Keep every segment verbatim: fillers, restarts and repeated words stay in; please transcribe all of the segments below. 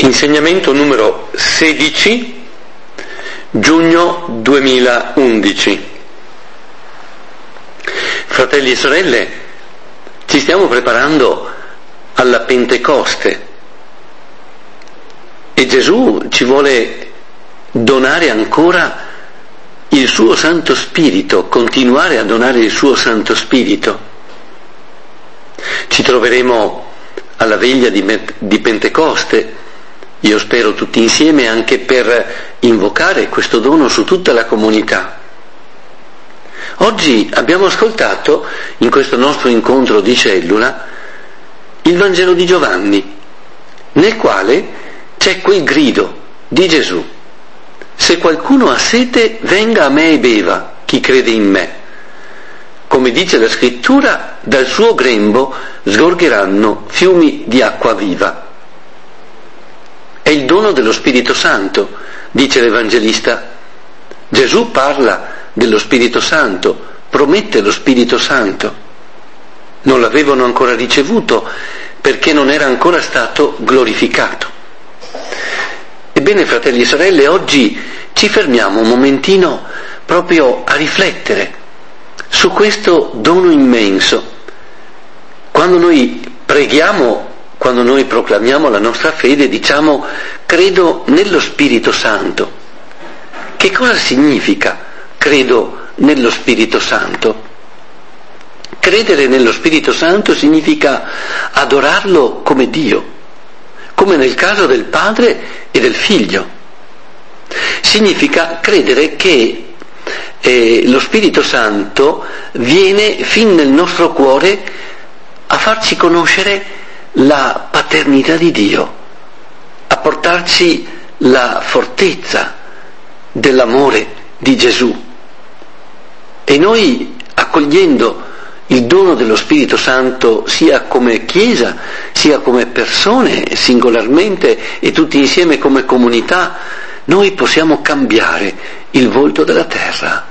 Insegnamento numero sedici, giugno duemilaundici. Fratelli e sorelle, ci stiamo preparando alla Pentecoste e Gesù ci vuole donare ancora il suo Santo Spirito, continuare a donare il suo Santo Spirito. Ci troveremo alla veglia di, di Pentecoste, io spero tutti insieme, anche per invocare questo dono su tutta la comunità. Oggi abbiamo ascoltato, in questo nostro incontro di cellula, il Vangelo di Giovanni, nel quale c'è quel grido di Gesù: se qualcuno ha sete, venga a me e beva, chi crede in me. Come dice la scrittura, dal suo grembo sgorgeranno fiumi di acqua viva. È il dono dello Spirito Santo, dice l'Evangelista. Gesù parla dello Spirito Santo, promette lo Spirito Santo. Non l'avevano ancora ricevuto perché non era ancora stato glorificato. Ebbene, fratelli e sorelle, oggi ci fermiamo un momentino proprio a riflettere su questo dono immenso. Quando noi preghiamo, quando noi proclamiamo la nostra fede, diciamo: credo nello Spirito Santo. Che cosa significa credo nello Spirito Santo? Credere nello Spirito Santo significa adorarlo come Dio, come nel caso del Padre e del Figlio. Significa credere che eh, lo Spirito Santo viene fin nel nostro cuore a farci conoscere la paternità di Dio, a portarci la fortezza dell'amore di Gesù. E noi, accogliendo il dono dello Spirito Santo, sia come Chiesa, sia come persone singolarmente e tutti insieme come comunità, noi possiamo cambiare il volto della terra.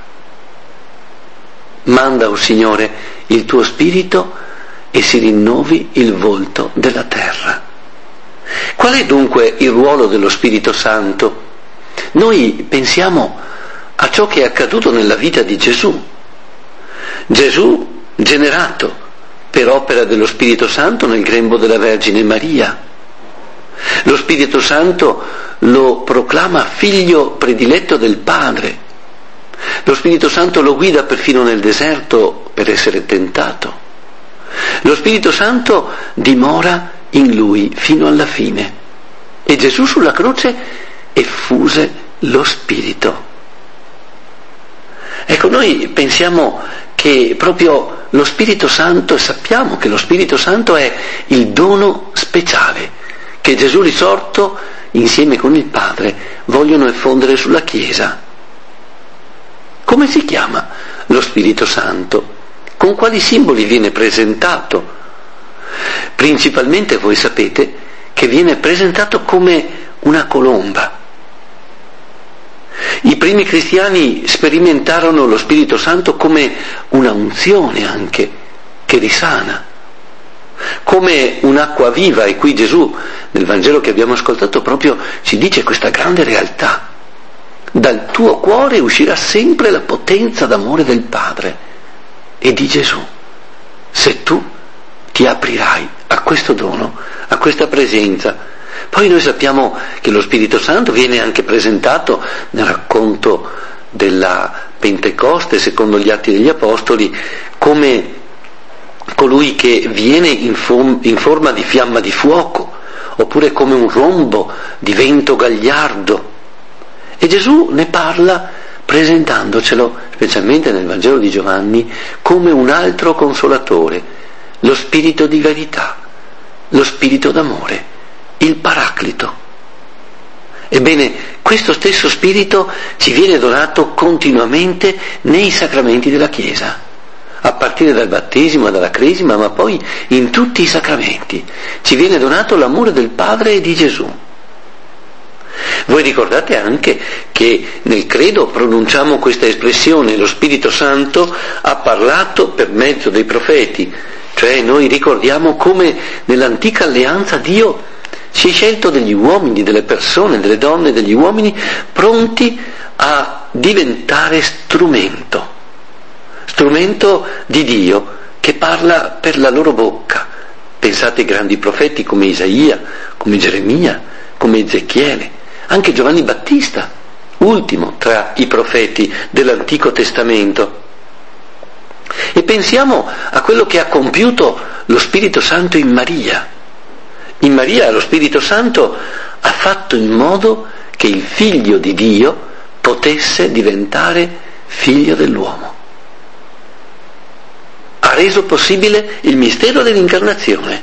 Manda, o Signore, il tuo Spirito e si rinnovi il volto della terra. Qual è dunque il ruolo dello Spirito Santo? Noi pensiamo a ciò che è accaduto nella vita di Gesù. Gesù generato per opera dello Spirito Santo nel grembo della Vergine Maria. Lo Spirito Santo lo proclama figlio prediletto del Padre. Lo Spirito Santo lo guida perfino nel deserto per essere tentato. Lo Spirito Santo dimora in lui fino alla fine. E Gesù sulla croce effuse lo Spirito. Ecco, noi pensiamo che proprio lo Spirito Santo, e sappiamo che lo Spirito Santo è il dono speciale che Gesù risorto insieme con il Padre vogliono effondere sulla Chiesa. Come si chiama lo Spirito Santo? Con quali simboli viene presentato? Principalmente voi sapete che viene presentato come una colomba. I primi cristiani sperimentarono lo Spirito Santo come una unzione anche, che risana, come un'acqua viva, e qui Gesù, nel Vangelo che abbiamo ascoltato, proprio ci dice questa grande realtà: dal tuo cuore uscirà sempre la potenza d'amore del Padre e di Gesù, se tu ti aprirai a questo dono, a questa presenza. Poi noi sappiamo che lo Spirito Santo viene anche presentato nel racconto della Pentecoste, secondo gli Atti degli Apostoli, come colui che viene in, form- in forma di fiamma di fuoco, oppure come un rombo di vento gagliardo. E Gesù ne parla presentandocelo, specialmente nel Vangelo di Giovanni, come un altro consolatore, lo Spirito di verità, lo Spirito d'amore, il Paraclito. Ebbene, questo stesso Spirito ci viene donato continuamente nei sacramenti della Chiesa, a partire dal battesimo, dalla cresima, ma poi in tutti i sacramenti ci viene donato l'amore del Padre e di Gesù. Voi ricordate anche che nel credo pronunciamo questa espressione: lo Spirito Santo ha parlato per mezzo dei profeti, cioè noi ricordiamo come nell'antica alleanza Dio si è scelto degli uomini, delle persone, delle donne, degli uomini pronti a diventare strumento, strumento di Dio che parla per la loro bocca. Pensate ai grandi profeti come Isaia, come Geremia, come Ezechiele, anche Giovanni Battista, ultimo tra i profeti dell'Antico Testamento. E pensiamo a quello che ha compiuto lo Spirito Santo in Maria. In Maria lo Spirito Santo ha fatto in modo che il figlio di Dio potesse diventare figlio dell'uomo. Ha reso possibile il mistero dell'incarnazione.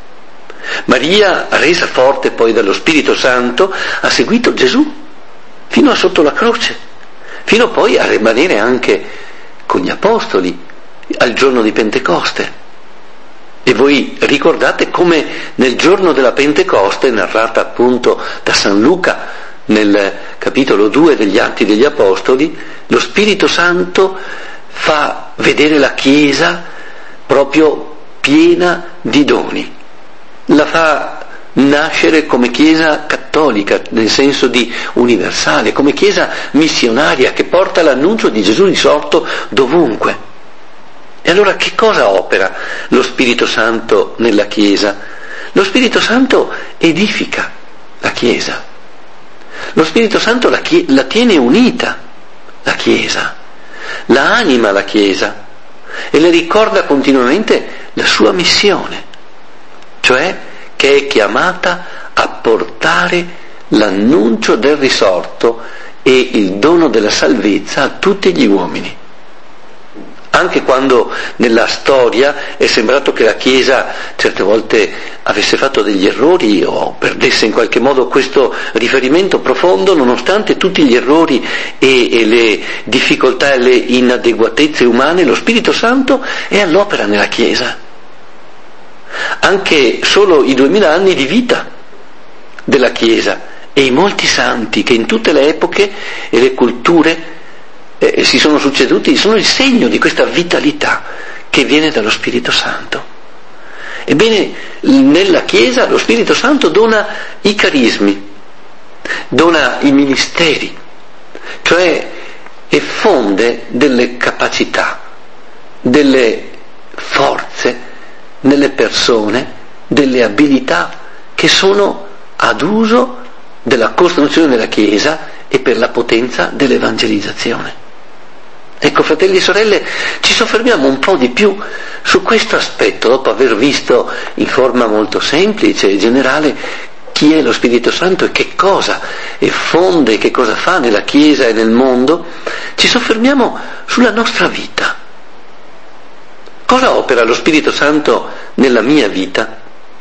Maria, resa forte poi dallo Spirito Santo, ha seguito Gesù fino a sotto la croce, fino poi a rimanere anche con gli apostoli al giorno di Pentecoste. E voi ricordate come nel giorno della Pentecoste, narrata appunto da San Luca nel capitolo due degli Atti degli Apostoli, lo Spirito Santo fa vedere la Chiesa proprio piena di doni, la fa nascere come Chiesa cattolica, nel senso di universale, come Chiesa missionaria che porta l'annuncio di Gesù risorto dovunque. E allora che cosa opera lo Spirito Santo nella Chiesa? Lo Spirito Santo edifica la Chiesa. Lo Spirito Santo la, chie- la tiene unita, la Chiesa, la anima la Chiesa e le ricorda continuamente la sua missione, cioè che è chiamata a portare l'annuncio del risorto e il dono della salvezza a tutti gli uomini. Anche quando nella storia è sembrato che la Chiesa certe volte avesse fatto degli errori o perdesse in qualche modo questo riferimento profondo, nonostante tutti gli errori e, e le difficoltà e le inadeguatezze umane, lo Spirito Santo è all'opera nella Chiesa. Anche solo i duemila anni di vita della Chiesa e i molti santi che in tutte le epoche e le culture Eh, si sono succeduti, sono il segno di questa vitalità che viene dallo Spirito Santo. Ebbene, nella Chiesa lo Spirito Santo dona i carismi, dona i ministeri, cioè effonde delle capacità, delle forze nelle persone, delle abilità che sono ad uso della costruzione della Chiesa e per la potenza dell'evangelizzazione. Ecco, fratelli e sorelle, ci soffermiamo un po' di più su questo aspetto, dopo aver visto in forma molto semplice e generale chi è lo Spirito Santo e che cosa effonde, che cosa fa nella Chiesa e nel mondo. Ci soffermiamo sulla nostra vita. Cosa opera lo Spirito Santo nella mia vita?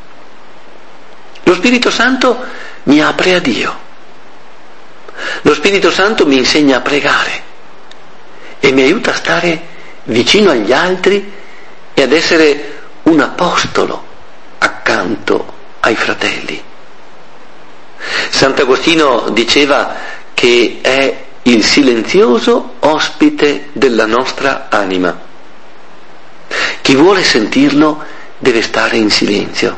Lo Spirito Santo mi apre a Dio. Lo Spirito Santo mi insegna a pregare e mi aiuta a stare vicino agli altri e ad essere un apostolo accanto ai fratelli. Sant'Agostino diceva che è il silenzioso ospite della nostra anima. Chi vuole sentirlo deve stare in silenzio.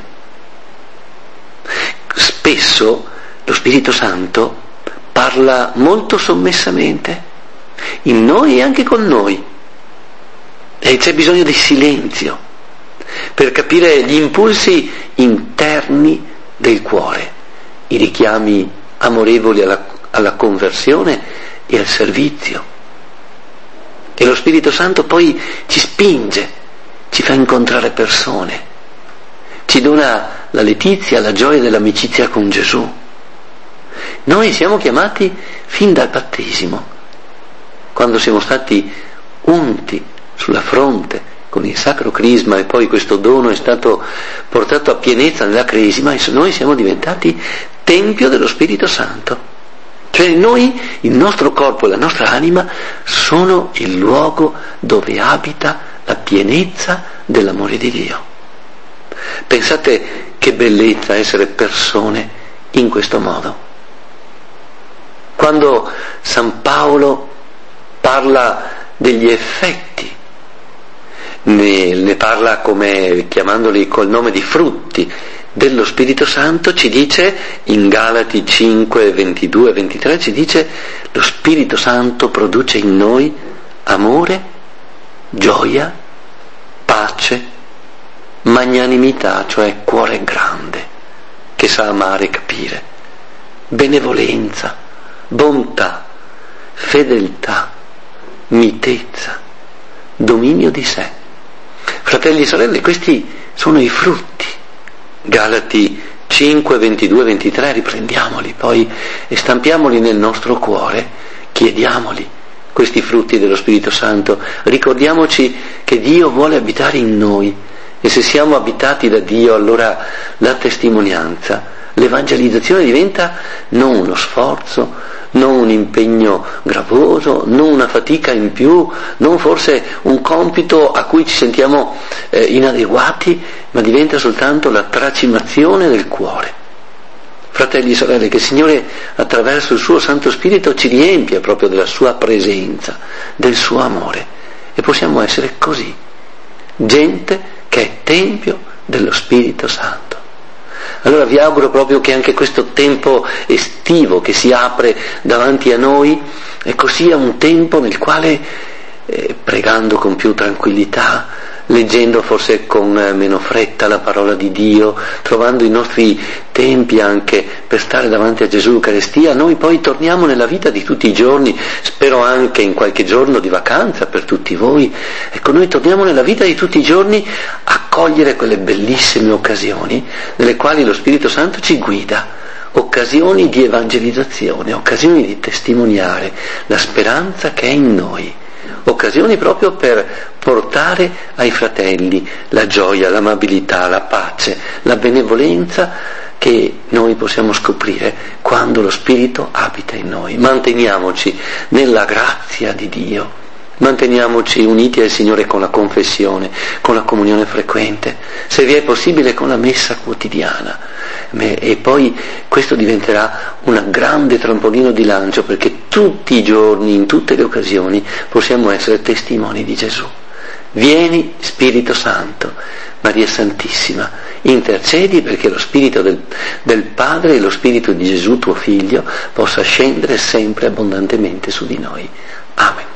Spesso lo Spirito Santo parla molto sommessamente in noi e anche con noi, e c'è bisogno di silenzio per capire gli impulsi interni del cuore, i richiami amorevoli alla, alla conversione e al servizio. E lo Spirito Santo poi ci spinge, ci fa incontrare persone, ci dona la letizia, la gioia dell'amicizia con Gesù. Noi siamo chiamati fin dal battesimo, quando siamo stati unti sulla fronte con il sacro crisma e poi questo dono è stato portato a pienezza nella cresima, e noi siamo diventati tempio dello Spirito Santo. Cioè noi, il nostro corpo e la nostra anima sono il luogo dove abita la pienezza dell'amore di Dio. Pensate che bellezza essere persone in questo modo. Quando San Paolo parla degli effetti, ne, ne parla come chiamandoli col nome di frutti dello Spirito Santo ci dice, in Galati cinque, ventidue e ventitré, ci dice: lo Spirito Santo produce in noi amore, gioia, pace, magnanimità, cioè cuore grande, che sa amare e capire, benevolenza, bontà, fedeltà, mitezza, dominio di sé. Fratelli e sorelle, questi sono i frutti. Galati cinque, ventidue e ventitré, riprendiamoli poi e stampiamoli nel nostro cuore, chiediamoli questi frutti dello Spirito Santo. Ricordiamoci che Dio vuole abitare in noi, e se siamo abitati da Dio, allora la testimonianza, l'evangelizzazione diventa non uno sforzo, non un impegno gravoso, non una fatica in più, non forse un compito a cui ci sentiamo eh, inadeguati, ma diventa soltanto la tracimazione del cuore. Fratelli e sorelle, che il Signore attraverso il suo Santo Spirito ci riempia proprio della sua presenza, del suo amore, e possiamo essere così, gente che è tempio dello Spirito Santo. Allora vi auguro proprio che anche questo tempo estivo che si apre davanti a noi, ecco, sia un tempo nel quale, eh, pregando con più tranquillità, leggendo forse con meno fretta la parola di Dio, trovando i nostri tempi anche per stare davanti a Gesù Eucaristia, noi poi torniamo nella vita di tutti i giorni, spero anche in qualche giorno di vacanza per tutti voi, ecco, noi torniamo nella vita di tutti i giorni a cogliere quelle bellissime occasioni nelle quali lo Spirito Santo ci guida, occasioni di evangelizzazione, occasioni di testimoniare la speranza che è in noi, occasioni proprio per portare ai fratelli la gioia, l'amabilità, la pace, la benevolenza che noi possiamo scoprire quando lo Spirito abita in noi. Manteniamoci nella grazia di Dio, manteniamoci uniti al Signore con la confessione, con la comunione frequente, se vi è possibile con la messa quotidiana, e poi questo diventerà un grande trampolino di lancio, perché tutti i giorni, in tutte le occasioni, possiamo essere testimoni di Gesù. Vieni Spirito Santo, Maria Santissima, intercedi perché lo Spirito del, del Padre e lo Spirito di Gesù tuo Figlio possa scendere sempre abbondantemente su di noi. Amen.